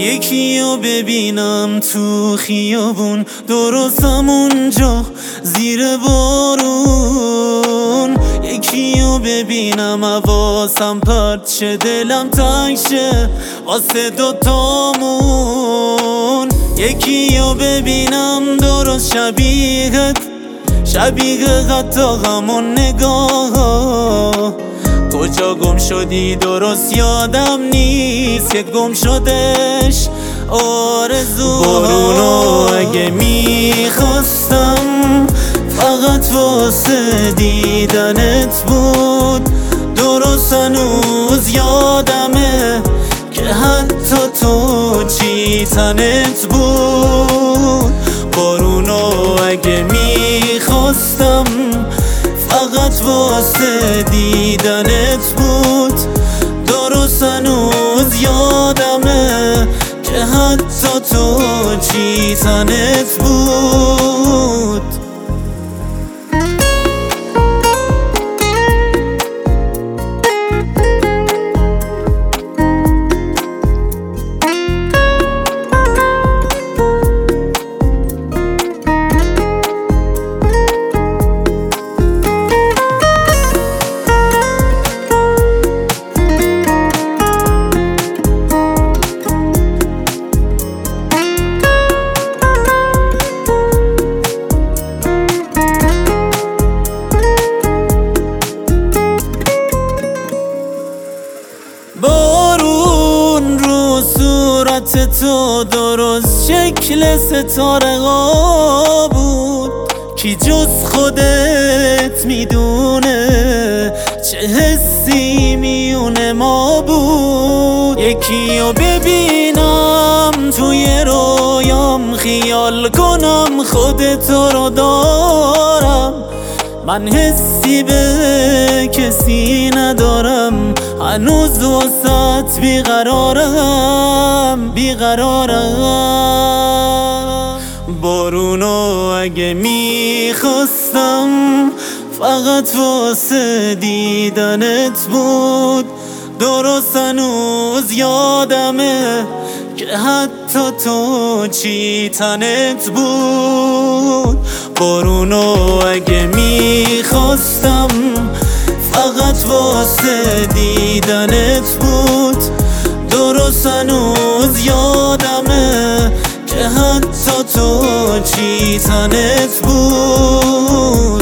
یکی رو ببینم تو خیابون، درست همونجا زیر بارون. یکی رو ببینم حواسم پرت شه، دلم تنگ شه واسه دوتامون. یکی رو ببینم درست شبیه حتی همون نگاه. کجا گم شدی درست یادم نیست، که گم شدش آرزو. بارونو اگه میخواستم فقط واسه دیدنت بود، درست هنوز یادمه که حتی تو چی تنت بود. بارونو اگه میخواستم فقط واسه دیدنت بود، درست هنوز یادمه که حتی تو چی تنت بود. بارون رو صورت تو درست شکل ستاره ها بود، کی جز خودت میدونه چه حسی میونه ما بود. یکی رو ببینم توی رویام، خیال کنم خودتو رو دارم. من حسی به کسی ندارم، هنوز واسط بیقرارم. بارونو اگه میخواستم فقط واسه دیدنت بود، درست هنوز یادمه که حتی تو چی تنت بود. بارونو اگه میخواستم فقط واسه دیدنت بود، درست هنوز یادمه که حتی تو چی تنت بود.